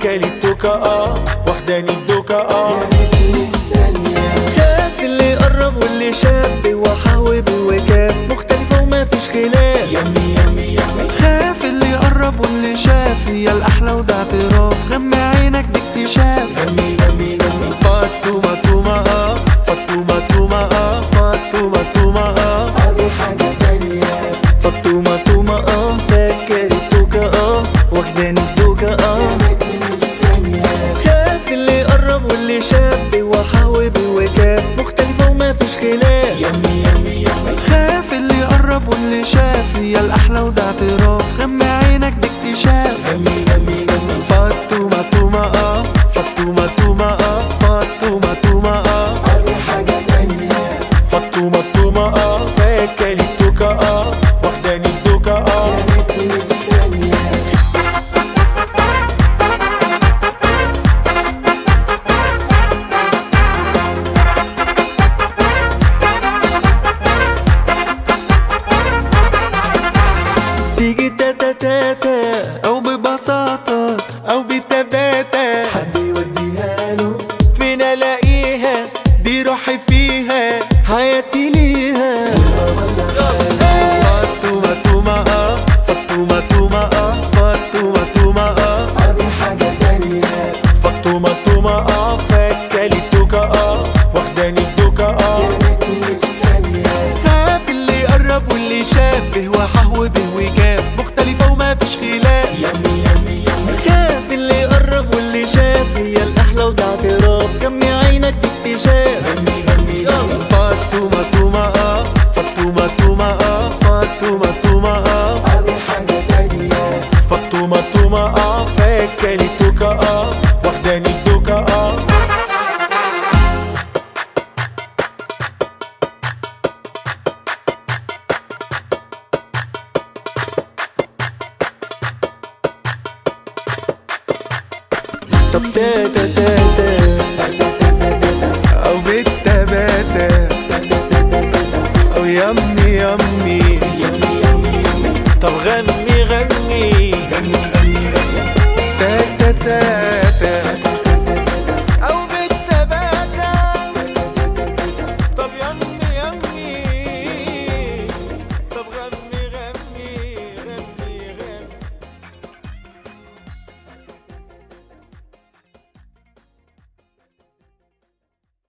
فاكلي التوكا واخداني في دوكا خاف اللي قرب واللي شاف بوحاوب وكاف مختلفة وما فيش خلاف. يمي يمي يمي خاف اللي قرب واللي شاف هي الأحلى وده اعتراف، غمى عينك دي اكتشاف. يمي يمي يمي فاطمة تومة فاطمة تومة فاطمة تومة دي حاجة تانية. فاطمة تومة فاكر التوكا واخداني في دوكا خاف اللي قرب واللي شاف بوحاوب وكاف مختلفة وما فيش خلاف. يمي يمي يمي خاف اللي قرب واللي شاف هي الأحلى وده اعتراف، غمى عينك دي اكتشاف. يمي يمي يمي فاطمة تومة فاطمة تومة فاطمة تومة دي حاجة تانية. فاطمة تومة فاكلي التوكا واخداني في دوكا ريتني في ثانية. تيجي تاتا تاتا أو ببساطة أو بتباتا، حد يوديها له فين ألاقيها دي روحي فيها حياتي ليها. فاطمة تومة فاطمة تومة فاطمة تومة دي حاجة تانية. فاطمة تومة فاكلي التوكا واخداني في دوكا ريتني في ثانية. خاف اللي قرب واللي شاف بهواحه وبهوجاف مختلفة وما فيش خلاف. يمي يمي يمي خاف اللي قرب واللي شاف هي الأحلى وده اعتراف، كمي عينك دي اكتشاف. يمي يمي يمي فاطمة تومة فاطمة تومة فاطمة تومة دي حاجة تانية. فاطمة تومة فاكلي التوكا واخداني في دوكا طب تاتا تاتا أو بالتباتا أو يمي يمي يمي يمي يمي طب غني غني غني غني غني تاتا تاتا